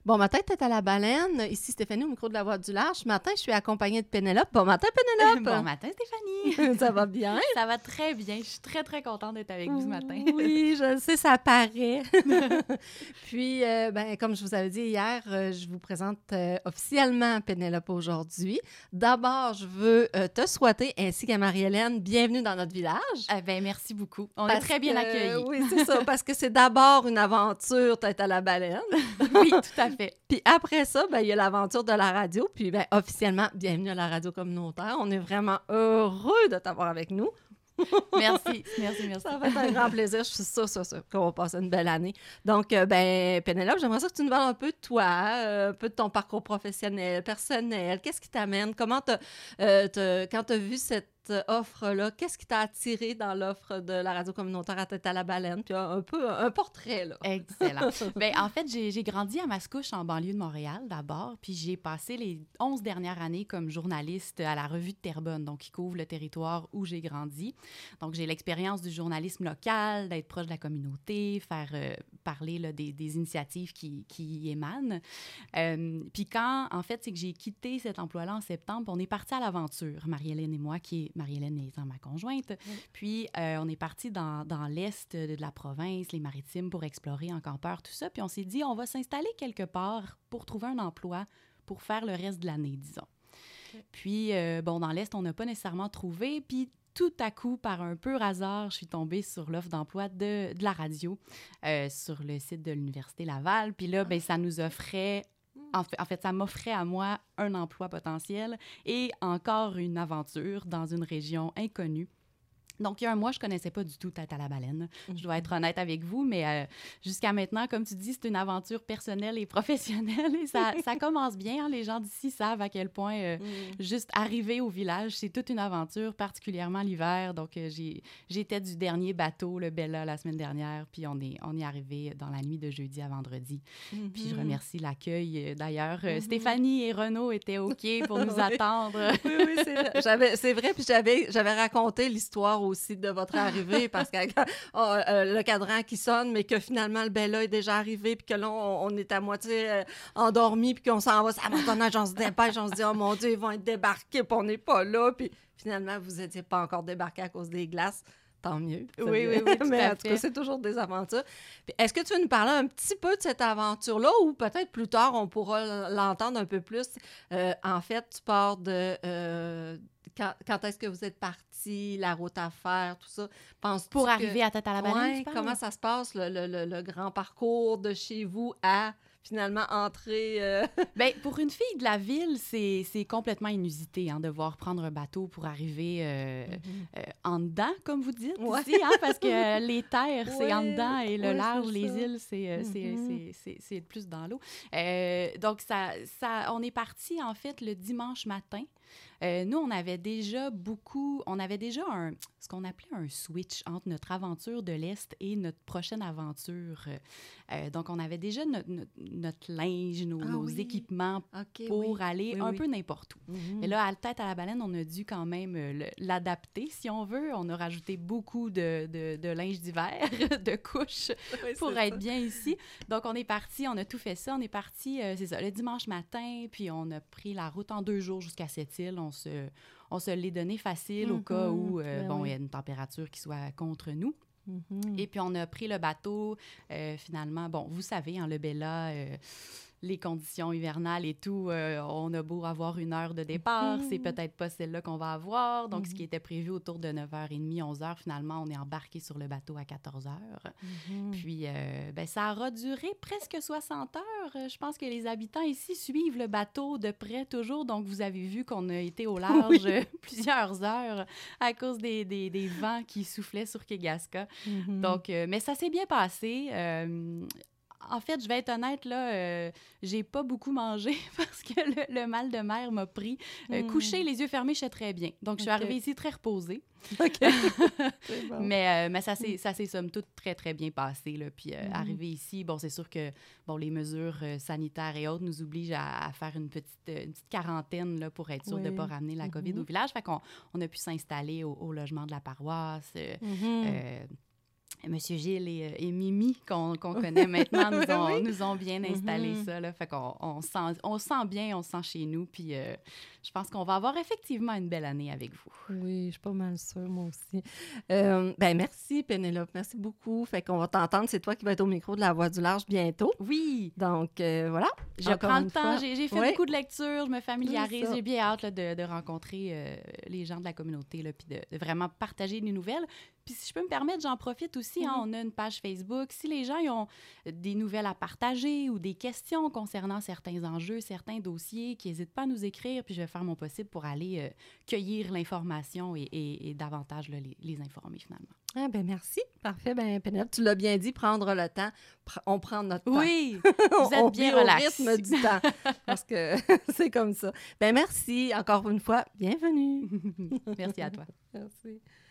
Bon matin, tête à la baleine. Ici Stéphanie au micro de la Voix du Large. Ce matin, je suis accompagnée de Pénélope. Bon matin, Pénélope! Bon matin, Stéphanie! Ça va bien? Ça va très bien. Je suis très, très contente d'être avec vous ce matin. Oui, je le sais, ça paraît. Puis, comme je vous avais dit hier, je vous présente officiellement Pénélope aujourd'hui. D'abord, je veux te souhaiter, ainsi qu'à Marie-Hélène, bienvenue dans notre village. Merci beaucoup. On est très bien accueillis. Oui, c'est ça, parce que c'est d'abord une aventure tête à la baleine. Oui, tout à fait. Puis après ça, il y a l'aventure de la radio. Puis officiellement, bienvenue à la radio communautaire. On est vraiment heureux de t'avoir avec nous. Merci. Ça va être un grand plaisir. Je suis sûre qu'on va passer une belle année. Donc, Pénélope, j'aimerais ça que tu nous parles un peu de toi, un peu de ton parcours professionnel, personnel. Qu'est-ce qui t'amène? Comment quand tu as vu cette offre-là, qu'est-ce qui t'a attiré dans l'offre de la radio communautaire à Tête à la baleine? Puis un peu un portrait, là. Excellent. En fait, j'ai grandi à Mascouche, en banlieue de Montréal, d'abord, puis j'ai passé les 11 dernières années comme journaliste à la Revue de Terrebonne, donc qui couvre le territoire où j'ai grandi. Donc, j'ai l'expérience du journalisme local, d'être proche de la communauté, faire parler là, des initiatives qui y émanent. Puis quand, en fait, c'est que j'ai quitté cet emploi-là en septembre, on est parti à l'aventure, Marie-Hélène et moi, Marie-Hélène étant ma conjointe. Oui. Puis, on est parti dans l'est de la province, les Maritimes, pour explorer en campeur, tout ça. Puis, on s'est dit, on va s'installer quelque part pour trouver un emploi pour faire le reste de l'année, disons. Okay. Puis, dans l'est, on n'a pas nécessairement trouvé. Puis, tout à coup, par un pur hasard, je suis tombée sur l'offre d'emploi de la radio sur le site de l'Université Laval. Puis là, ça nous offrait... En fait, ça m'offrait à moi un emploi potentiel et encore une aventure dans une région inconnue. Donc, il y a un mois, je ne connaissais pas du tout Tête à la baleine. Je dois être honnête avec vous, mais jusqu'à maintenant, comme tu dis, c'est une aventure personnelle et professionnelle et ça commence bien. Hein? Les gens d'ici savent à quel point juste arriver au village, c'est toute une aventure, particulièrement l'hiver. Donc, j'étais du dernier bateau, le Bella, la semaine dernière, puis on est arrivé dans la nuit de jeudi à vendredi. Puis je remercie l'accueil. D'ailleurs, Stéphanie et Renaud étaient OK pour nous attendre. Oui, c'est vrai. Puis j'avais raconté l'histoire aussi de votre arrivée parce que le cadran qui sonne, mais que finalement le Bella est déjà arrivé, puis que là, on est à moitié endormi, puis qu'on s'en va, ça montonnage, on se dépêche, on se dit, oh mon Dieu, ils vont être débarqués, puis on n'est pas là, puis finalement, vous n'étiez pas encore débarqués à cause des glaces. Tant mieux. Oui, mais en tout cas, c'est toujours des aventures. Puis, est-ce que tu veux nous parler un petit peu de cette aventure-là ou peut-être plus tard, on pourra l'entendre un peu plus? En fait, tu pars de... Quand est-ce que vous êtes partis, la route à faire, tout ça? Pour arriver à Tête à la baleine, comment ça se passe, le grand parcours de chez vous à... finalement, entrer... pour une fille de la ville, c'est complètement inusité de devoir prendre un bateau pour arriver en dedans, comme vous dites ici, parce que les terres, c'est en dedans et le large, les îles, c'est plus dans l'eau. Donc, on est parti, en fait, le dimanche matin. Nous, on avait déjà ce qu'on appelait un switch entre notre aventure de l'Est et notre prochaine aventure. Donc, on avait déjà notre linge, nos équipements pour aller un peu n'importe où. Mais là, à Tête à la baleine, on a dû quand même l'adapter, si on veut. On a rajouté beaucoup de linge d'hiver, de couches pour être bien ici. Donc, on est parti, on a tout fait ça. On est parti, c'est ça, le dimanche matin, puis on a pris la route en 2 jours jusqu'à Sept-Îles. On se l'est donné facile au cas où il y a une température qui soit contre nous. Et puis, on a pris le bateau. Finalement, vous savez, le Bella, les conditions hivernales et tout, on a beau avoir 1 heure de départ, c'est peut-être pas celle-là qu'on va avoir. Donc, ce qui était prévu autour de 9h30, 11h, finalement, on est embarqué sur le bateau à 14h. Puis, ça aura duré presque 60 heures. Je pense que les habitants ici suivent le bateau de près toujours. Donc, vous avez vu qu'on a été au large plusieurs heures à cause des vents qui soufflaient sur Kegaska. Donc, mais ça s'est bien passé. En fait, je vais être honnête, là, j'ai pas beaucoup mangé parce que le mal de mer m'a pris. Couché, les yeux fermés, je sais très bien. Donc, je suis arrivée ici très reposée. OK. C'est bon. Mais ça s'est somme toute très, très bien passé. Là. Puis, arrivé ici, c'est sûr que les mesures sanitaires et autres nous obligent à faire une petite quarantaine là, pour être sûr de ne pas ramener la COVID au village. Fait qu'on a pu s'installer au logement de la paroisse. Monsieur Gilles et Mimi, qu'on connaît maintenant, nous ont bien installé ça. Là. Fait qu'on on sent bien, on se sent chez nous. Puis je pense qu'on va avoir effectivement une belle année avec vous. Oui, je suis pas mal sûre, moi aussi. Merci, Pénélope. Merci beaucoup. Fait qu'on va t'entendre. C'est toi qui vas être au micro de La Voix du Large bientôt. Oui. Donc, voilà. Je prends le temps. J'ai fait beaucoup de lectures. Je me familiarise. J'ai bien hâte là, de rencontrer les gens de la communauté là, puis de vraiment partager des nouvelles. Puis si je peux me permettre, j'en profite aussi. Hein, on a une page Facebook. Si les gens ils ont des nouvelles à partager ou des questions concernant certains enjeux, certains dossiers, qu'ils n'hésitent pas à nous écrire, puis je vais faire mon possible pour aller cueillir l'information et davantage là, les informer finalement. Ah ben merci. Parfait. Ben Pénélope, tu l'as bien dit, prendre le temps. On prend notre temps. Oui, vous êtes bien relax. Au rythme du temps, parce que c'est comme ça. Ben merci. Encore une fois, bienvenue. Merci à toi. Merci.